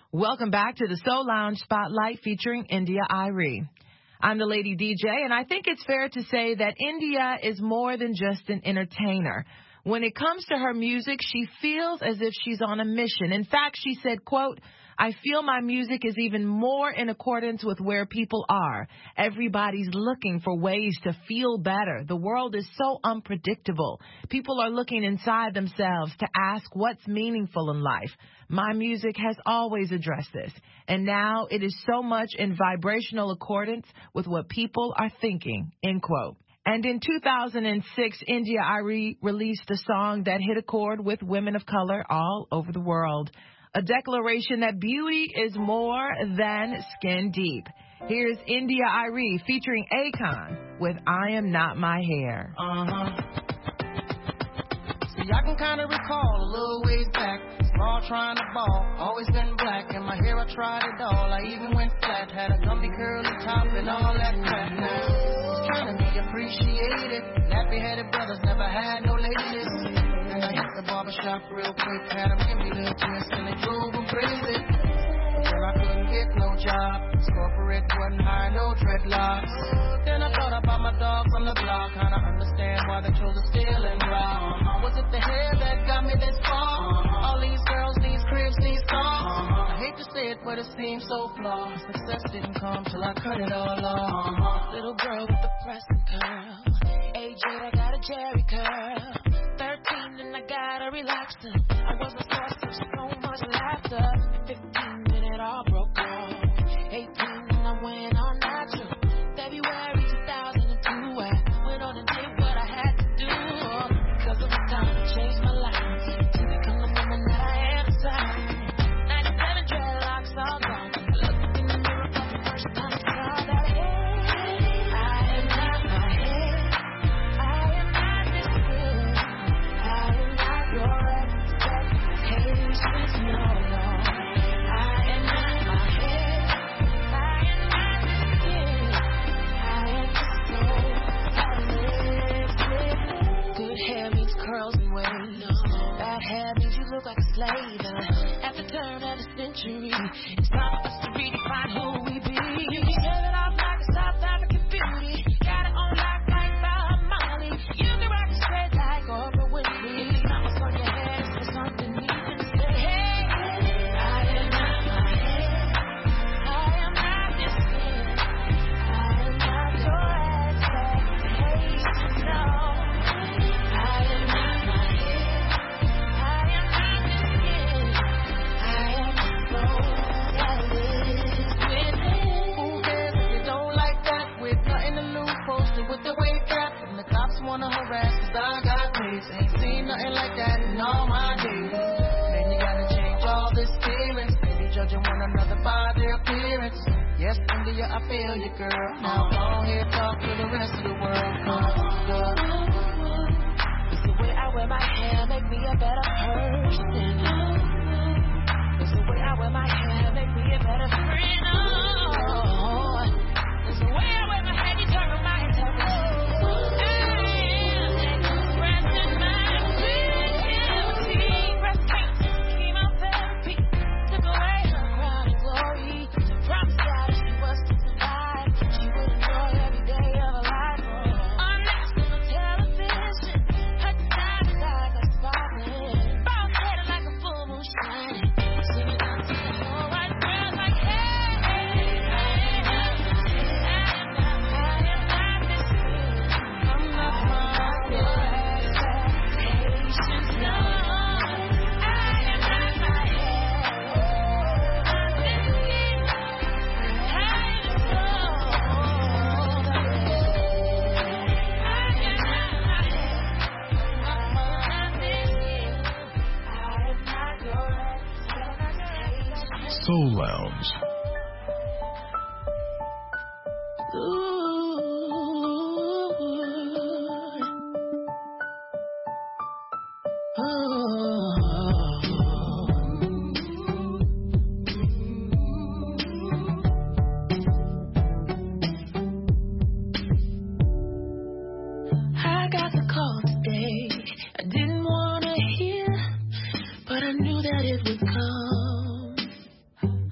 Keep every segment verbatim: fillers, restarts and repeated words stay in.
Welcome back to the Soul Lounge Spotlight featuring India.Arie. I'm the Lady D J, and I think it's fair to say that India is more than just an entertainer. When it comes to her music, she feels as if she's on a mission. In fact, she said, quote, I feel my music is even more in accordance with where people are. Everybody's looking for ways to feel better. The world is so unpredictable. People are looking inside themselves to ask what's meaningful in life. My music has always addressed this, and now it is so much in vibrational accordance with what people are thinking, end quote. And in two thousand six, India.Arie released a song that hit a chord with women of color all over the world. A declaration that beauty is more than skin deep. Here's India.Arie featuring Akon with I Am Not My Hair. Uh-huh. See, I can kind of recall a little ways back. Small trying to ball, always been black. In my hair I tried it all, I even went flat. Had a gumpy curly top and all that crap. Now, trying to be appreciated. Nappy-headed brothers never had no ladies. And I hit the barbershop real quick. Had them give me little twists and they drove them crazy. But then I couldn't get no job. This corporate wasn't high, no dreadlocks. Then I thought about my dogs on the block. Kinda understand why they chose to steal and rob. Was it the hair that got me this far? All these girls, these cribs, these cars. I hate to say it, but it seems so flawed. Success didn't come till I cut it all off. Little girl with the pressing curl. Age eight, I got a Jerry curl. Thirteen and I got a relaxer. I was a source of so much laughter. Fifteen and it all broke off. Eighteen and I went on natural. February two thousand two, I went on and did what I had to do. Because it was time to change my life to become the woman that I am inside. ninety-seven dreadlocks all gone. I looked in the mirror for the first time and saw that hair. I am not my hair. I am not this good. I am not your expectations, no, no. I am not my hair. I am not this skin. I am just so talented. Good hair means curls and waves. Bad hair means you look like a slave. And at the turn of the century, it's time for us to redefine who we be. You can shave it off like a South African beauty. Got it on lock like Bob Marley. You can rock it straight like Oprah Winfrey. If it's not what's on your head, it's for something you can say. Hey, I am not my hair. I am not this skin. I am not your expectations, no. I am not my hair. I am not this skin. I am so talented with it. Who cares if you don't like that? With nothing to lose, posted with the weight cap. And the cops wanna harass cause I got ways. Ain't seen nothing like that in all my days. Man, you gotta change all this appearance. Maybe judging one another by their appearance. Yes, India, I feel you, girl. Now go here, talk to the rest of the world. Come, girl. It's the way I wear my hair, make me a better person. It's the way I wear my hair, make me a better friend. Oh, it's the way I wear my hair, you turn on my intelligence. I am expressing my creativity. Breast cancer, chemotherapy, took away her crown and glory. Promised God if she was to survive, she would enjoy every day of her life. On national television, her side to side like sparkling. Bald headed like a full moon shining. Singing out to the whole white world like, hey, I am not my hair. I am not this skin. I'm not your expectations, no. I am not my hair. Not this skin. I am so talented. I am not my hair. Not this skin. I am not your expectations. Soul Lounge. I got the call today. I didn't want to hear, but I knew that it would come.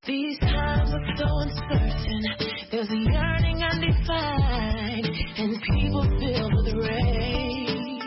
These times are so uncertain. There's a yearning undefined, and people filled with rage.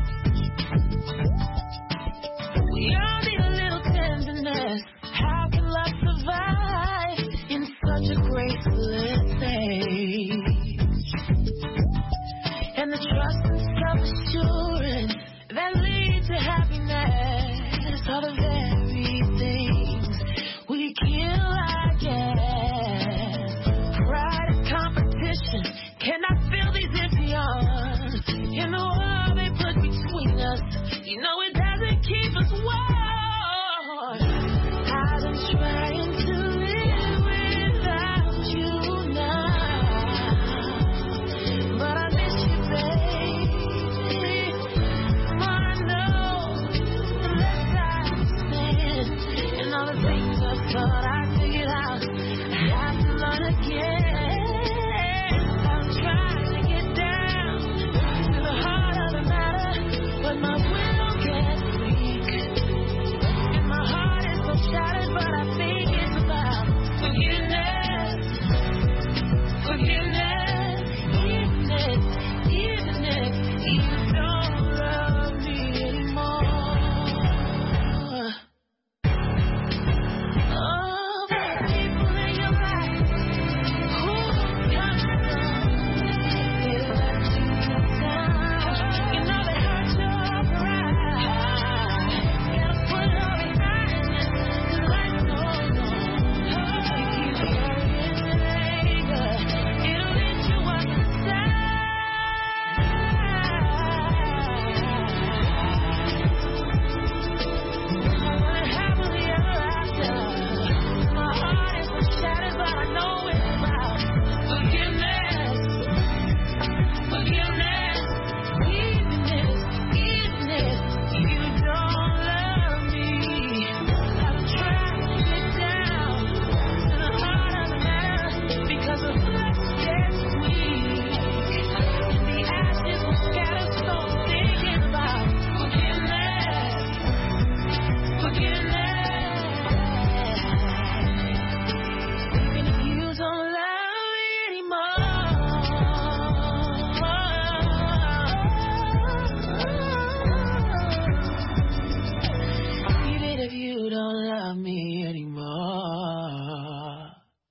We all need a little tenderness. How can love survive in such a graceless age? And the trust and self-assurance that lead to happiness are the very things we kill, I guess. Pride and competition cannot fill these empty arms. In the world they put between us, you know it doesn't keep us warm. I've been trying to live without you now, but I miss you, baby. More I know, the less I understand, and all the things I thought I figured out, I have to learn again. I'm trying to get down to the heart of the matter, but my will gets weak, and my heart is so shattered, but I think it's about forgiveness, forgiveness, even if, even if you don't love me anymore. Oh, there are people in your life who come and go. They let you down. You know they hurt your pride. Gotta put it all behind you, 'cause life goes on. You keep carrying anger, it'll eat you up inside. Happily ever after. My heart is so shattered, but I know it's about forgiveness, forgiveness, even if, even if you don't love me. I'm trying to get down to the heart of the matter, because the flesh gets weak, and the ashes will scatter, so I'm thinking about forgiveness, forgiveness. Even if you don't love me anymore, even if you don't love me anymore.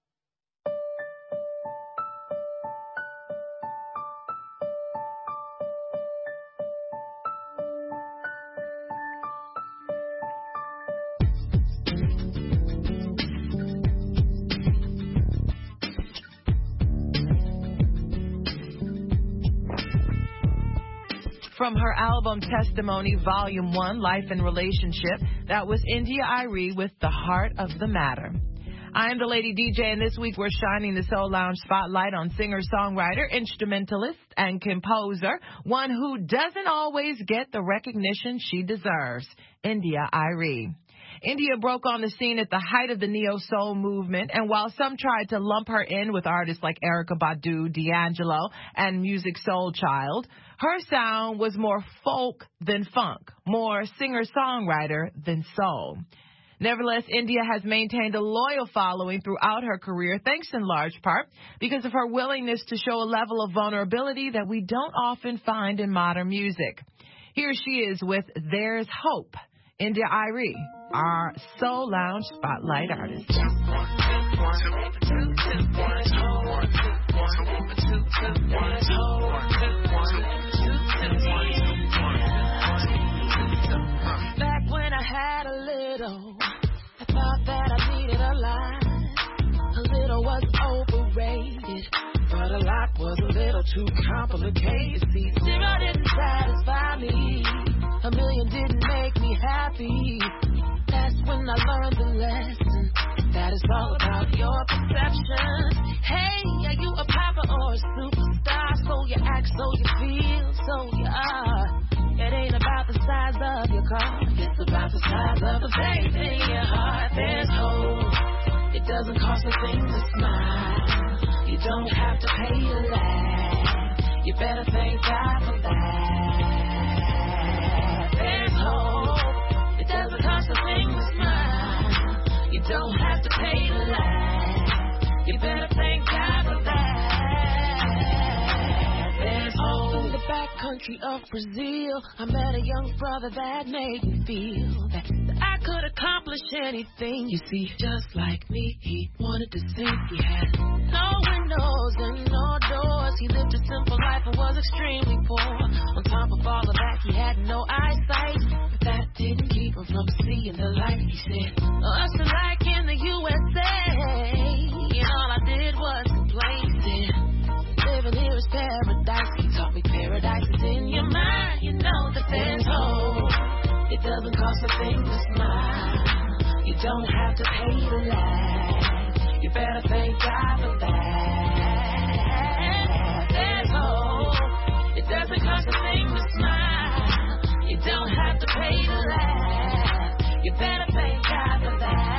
From her album Testimony, Volume one, Life and Relationship, that was India.Arie with The Heart of the Matter. I am the Lady D J, and this week we're shining the Soul Lounge spotlight on singer-songwriter, instrumentalist, and composer, one who doesn't always get the recognition she deserves, India.Arie. India broke on the scene at the height of the neo-soul movement, and while some tried to lump her in with artists like Erykah Badu, D'Angelo, and Musiq Soulchild, her sound was more folk than funk, more singer-songwriter than soul. Nevertheless, India has maintained a loyal following throughout her career, thanks in large part because of her willingness to show a level of vulnerability that we don't often find in modern music. Here she is with There's Hope, India.Arie, our Soul Lounge Spotlight artist. Back when I had a little, I thought that I needed a lot. A little was overrated, but a lot was a little too complicated. See, zero didn't satisfy me, a million didn't make me happy. That's when I learned the lesson, that it's all about your perception. Hey, are you a popper or a superstar? So you act, so you feel, so you are. It ain't about the size of your car, it's about the size of the faith in your heart. There's hope, it doesn't cost a thing to smile. You don't have to pay to laugh, you better thank God for that. There's hope, it doesn't cost a thing to smile. You don't have have to pay to laugh. You better thank God for that. There's hope. In the back country of Brazil, I met a young brother that made me feel that, that I could accomplish anything. You see, just like me, he wanted to sing. He had no windows and no doors. He lived a simple life and was extremely poor. On top of all of that, he had no eyesight, but that didn't keep him from seeing the light. He said, us like in the U S A, and all I did was complain. He said, living here is paradise. He taught me paradise is in your mind. You know that there's hope. It doesn't cost a thing to smile. You don't have to pay to laugh. You better thank God for that. There's hope. It doesn't cost a thing to smile. You don't have to pay to laugh. You better thank God for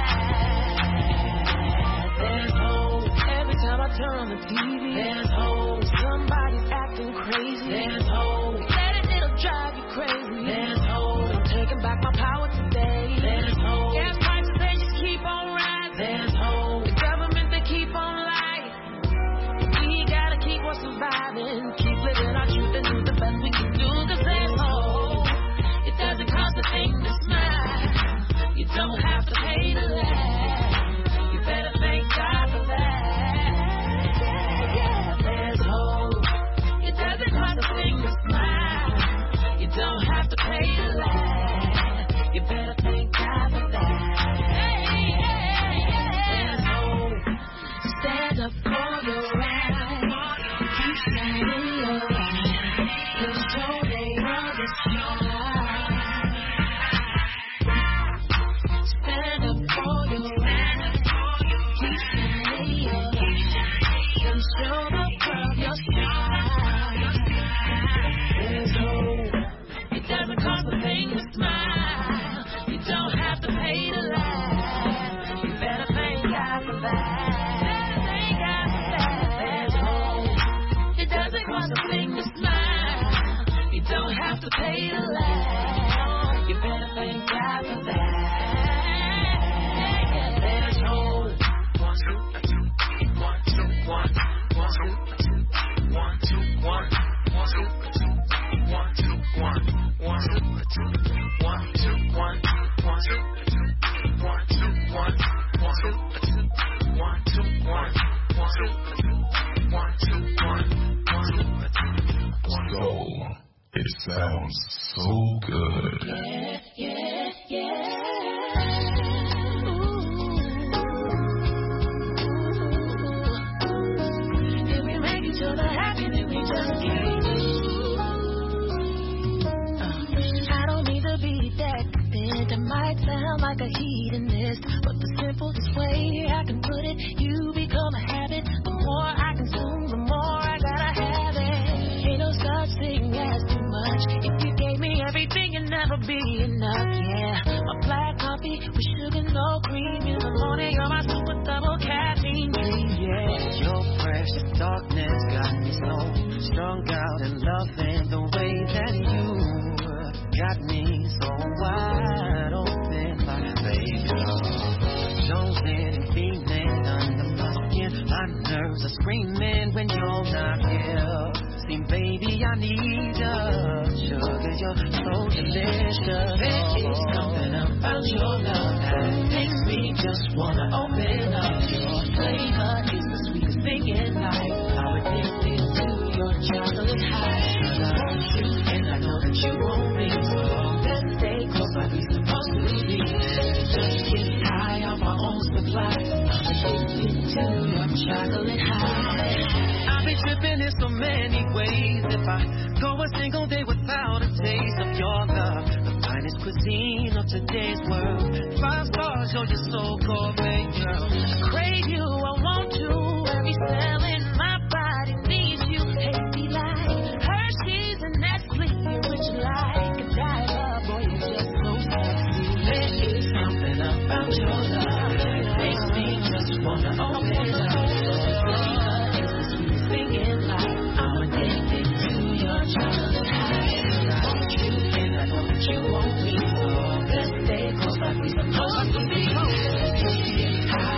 that. There's hope. Every time I turn on the T V, there's hope. Somebody's acting crazy. There's hope. Let it, it'll drive you crazy. There's hope. I'm taking back my power today. There's hope. Gas prices, they just keep on rising. There's hope. The government, they keep on lying. We gotta keep on surviving. Keep living our truth and do the best we can do. Cause there's hope. It doesn't cost a thing to smile. You don't have to pay to laugh. You better thank God for that. Yeah, there's hope. It doesn't cost a thing to smile. You don't have to pay to laugh. You better thank God for that. Hey, hey, hey, there's hope. Stand up for your right. Keep shining your light. Cause show they understand. Stand up for your right. Keep shining your light. And show the world your smile. There's hope. It doesn't cost a thing to smile. You don't have to pay to laugh. You better thank God for that. Better thank God for that. There's hope. It doesn't cost a thing to smile. You don't have to pay to laugh. You better thank God for that. There's hope. One, two, two, one, two, one, one, two, two, one, two, one, one, two, two, one, two, one, one, two, two, one, two, one, one, two, two, one, two, one, one, two, two, one, two, one, one, two, two, one, two, one, one, two, two. So, it sounds so good. Yeah, yeah, yeah. Ooh. If we make each other happy, then we just can't lose. Uh, I don't mean to be decadent. I might sound like a hedonist, but the simplest way I can put it, you become a habit. The more I consume, the more I gotta have it. Ain't no such thing as too much. If you gave me everything, it'd never be enough. Yeah, my black coffee with sugar, no cream. In the morning, you're my super double caffeine dream. Yeah, Your precious darkness got me so strung out and loving the way that you got me so wide open, my baby. Chosen and feeling under my skin. My nerves are screaming when you're not here. See, baby, I need you. Sugar, you're so delicious. There is something about your love that makes me just wanna open up. Your flavor is the sweetest thing in life. I'm addicted to your chocolate high. I want you and I know that you want me. So let's stay close like we supposed to be. Just get high on my own supply. I'm addicted to your chocolate high. I've been tripping in so many ways. If I go a single day without a taste of your love, the finest cuisine of today's world. Five stars, you're just so gourmet, girl. I crave you, I want you. Every cell in my body needs you. Tasty like Hershey's and Nestle, you're rich like a diver. Boy, you're just so sexy. There is something about your love that makes me just wanna open up. I'm addicted to your chocolate high. I want you and I know that you want me. So let's stay close like we supposed to be. Let's get high.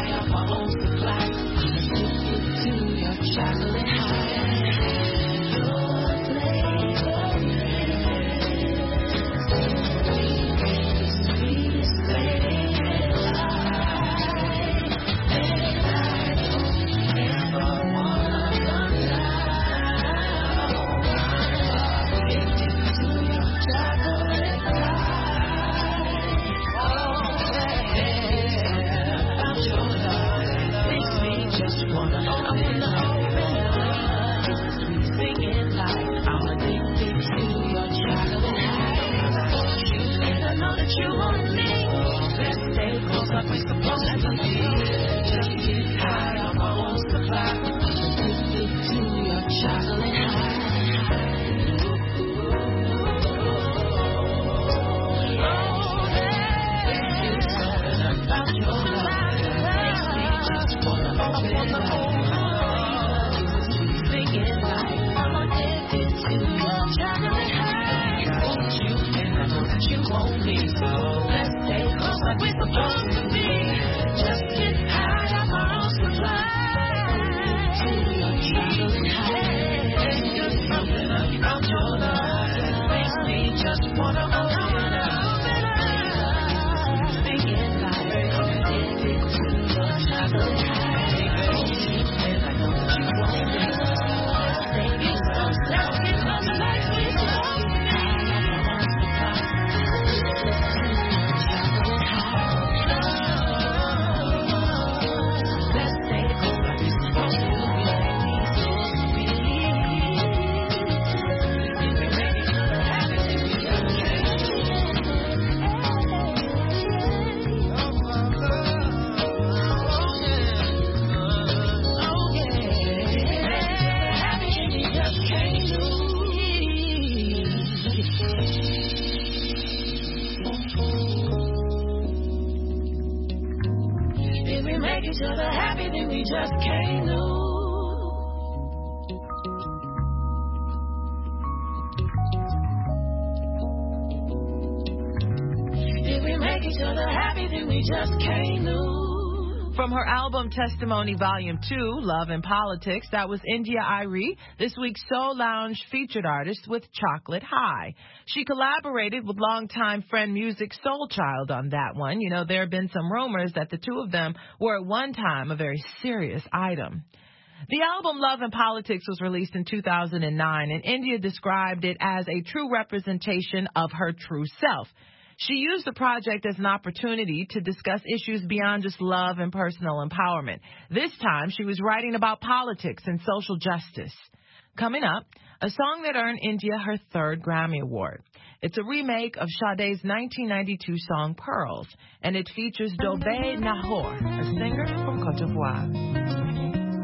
From her album Testimony Volume two, Love and Politics, that was India.Arie, this week's Soul Lounge featured artist with Chocolate High. She collaborated with longtime friend Musiq Soulchild on that one. You know, there have been some rumors that the two of them were at one time a very serious item. The album Love and Politics was released in two thousand nine, and India described it as a true representation of her true self. She used the project as an opportunity to discuss issues beyond just love and personal empowerment. This time, she was writing about politics and social justice. Coming up, a song that earned India her third Grammy Award. It's a remake of Sade's nineteen ninety-two song Pearls, and it features Dobé Nahor, a singer from Côte d'Ivoire.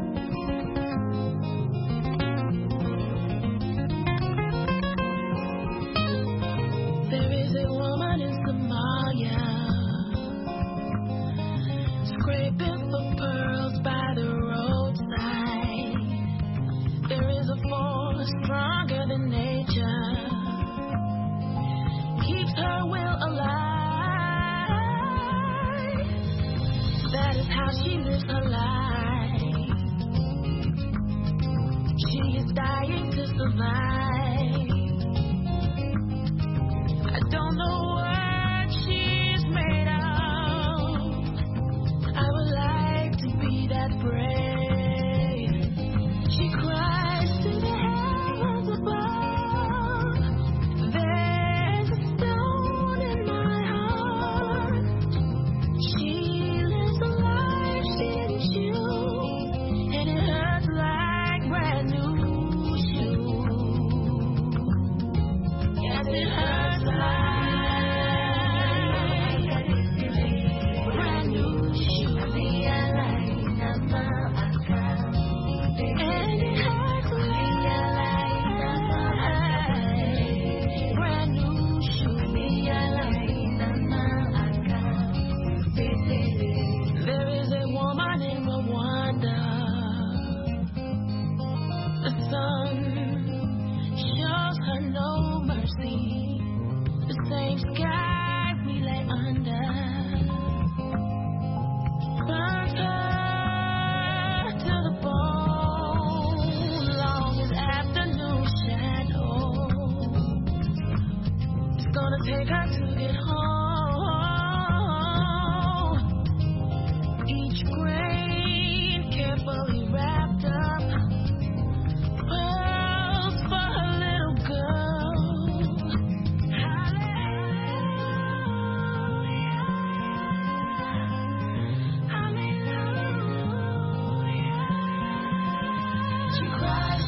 Scraping for pearls by the roadside. There is a force stronger than nature, keeps her will alive. That is how she lives her life. She is dying to survive. I don't know what she's made of. I would like to be that brave. She cries to the heavens above. There's a stone in my heart. She lives a life she didn't choose, and it hurts like brand new shoes. Yes, it hurts like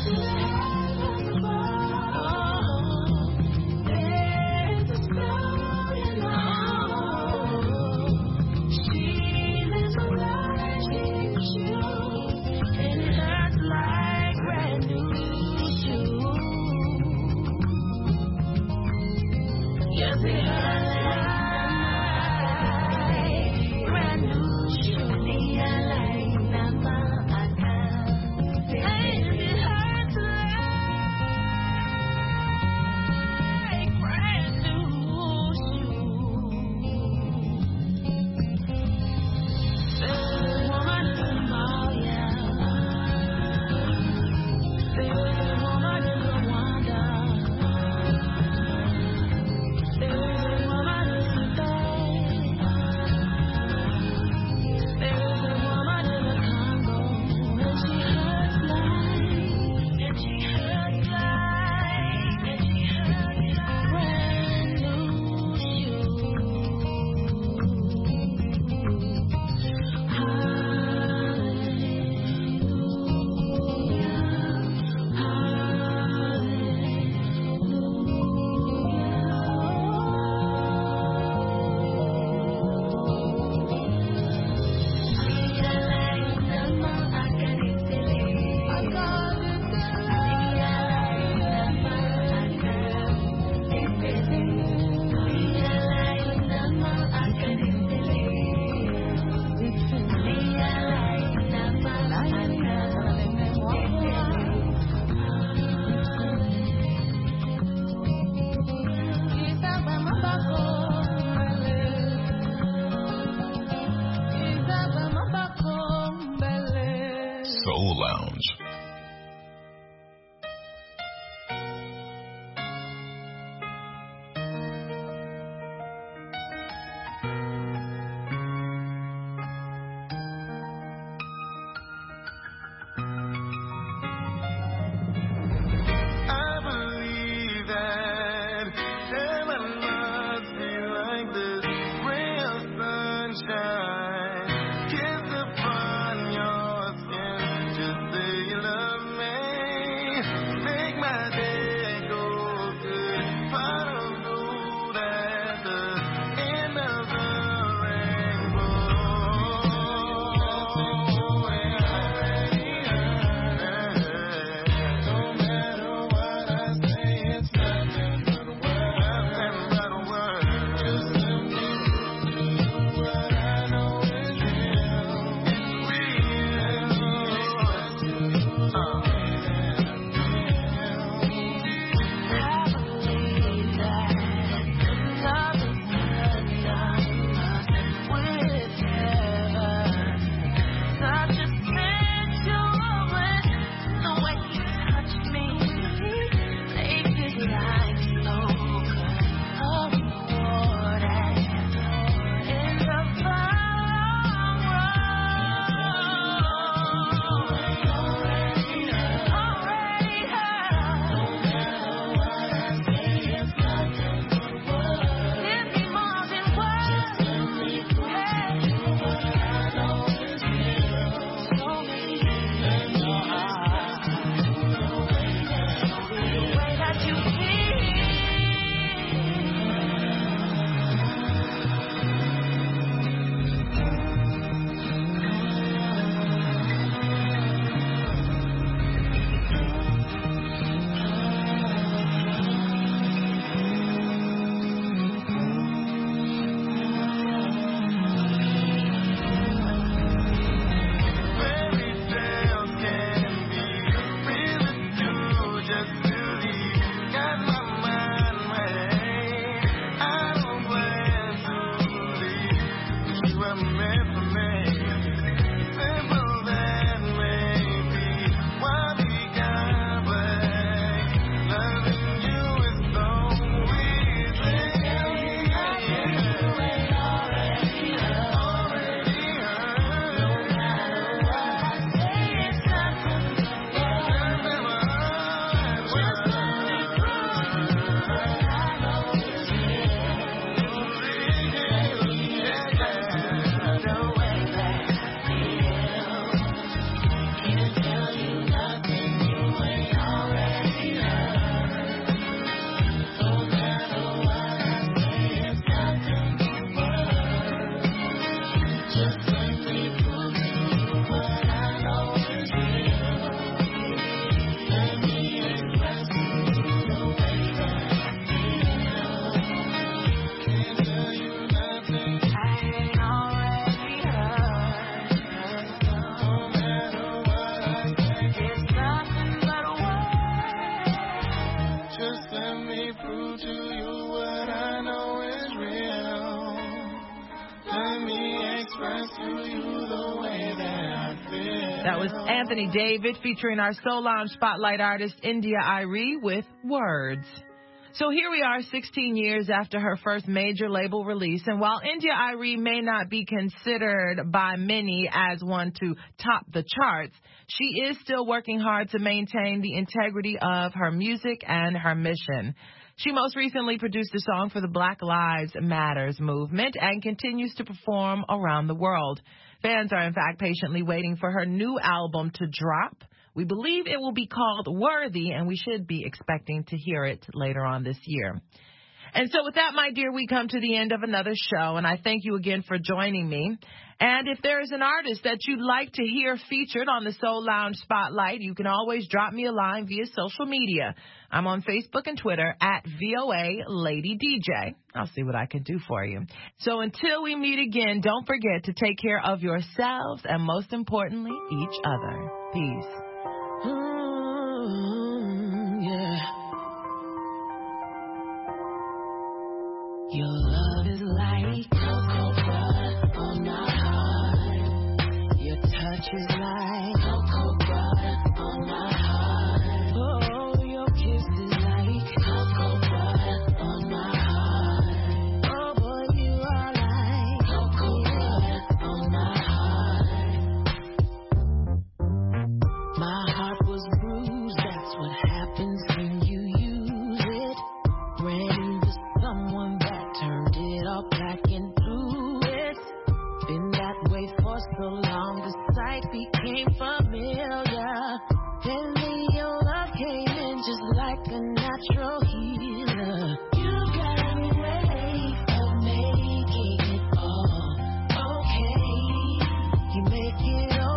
Soul Lounge. Kiss upon your skin, just say you That was Anthony David featuring our Soul Lounge Spotlight artist India.Arie with Words. So here we are sixteen years after her first major label release, and while India.Arie may not be considered by many as one to top the charts, she is still working hard to maintain the integrity of her music and her mission. She most recently produced a song for the Black Lives Matters movement and continues to perform around the world. Fans are, in fact, patiently waiting for her new album to drop. We believe it will be called Worthy, and we should be expecting to hear it later on this year. And so with that, my dear, we come to the end of another show, and I thank you again for joining me. And if there is an artist that you'd like to hear featured on the Soul Lounge Spotlight, you can always drop me a line via social media. I'm on Facebook and Twitter at V O A Lady D J. I'll see what I can do for you. So until we meet again, don't forget to take care of yourselves and, most importantly, each other. Peace. Mm, yeah. Your love is like cocoa butter on my heart. Your touch is like cocoa butter on my heart. Oh, your kiss is like cocoa butter on my heart. Oh boy, you are like cocoa butter on my heart. My heart was bruised, that's what happens when you use it. Ran into someone that turned it all back into it. Been that way for so long, the sight became familiar. And then your love came in just like a natural healer. You got a way of making it all okay. You make it all